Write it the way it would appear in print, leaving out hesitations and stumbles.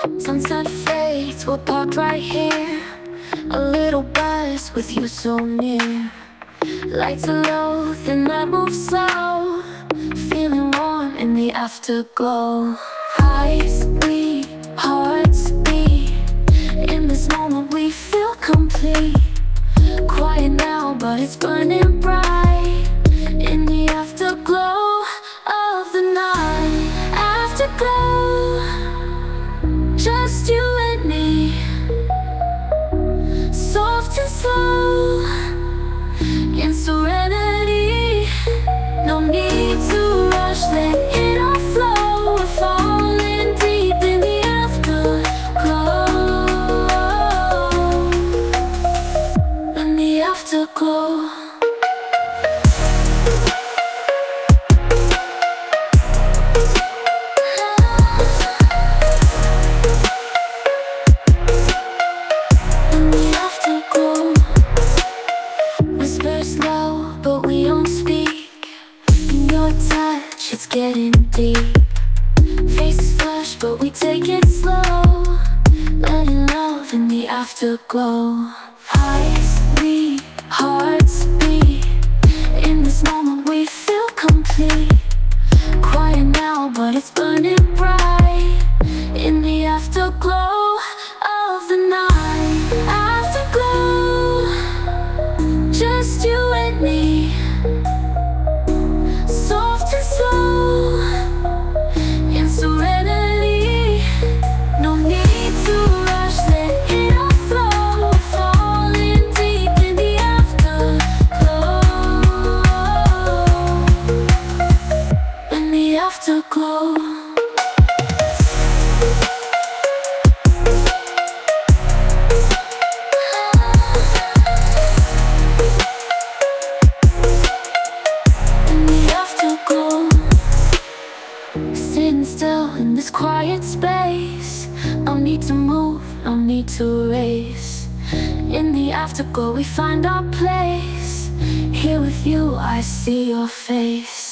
Sunset fades, we're parked right here. A little buzz with you so near. Lights are low, the night moves slow. Feeling warm in the afterglow. Eyes bleed, hearts beat. In this moment we feel complete. Quiet now, but it's burning bright. In the afterglow of the night. Afterglow, just you and me. Soft and slow, in serenity. No need to rush, let it all flow. We're falling deep in the afterglow. In the afterglow. In the afterglow. Whispers low, but we don't speak. In your touch, it's getting deep. Faces flush, but we take it slow. Letting love in the afterglow. Eyes meet, hearts beat. In this moment we feel complete. Quiet now, but it's burning bright. In the afterglow of the night. Afterglow, just you and me. Soft and slow, in serenity. No need to rush, let it all flow. Falling deep in the afterglow. In the afterglow. In the afterglow. Sitting still in this quiet space. No need to move, no need to race. In the afterglow we find our place. Here with you I see your face.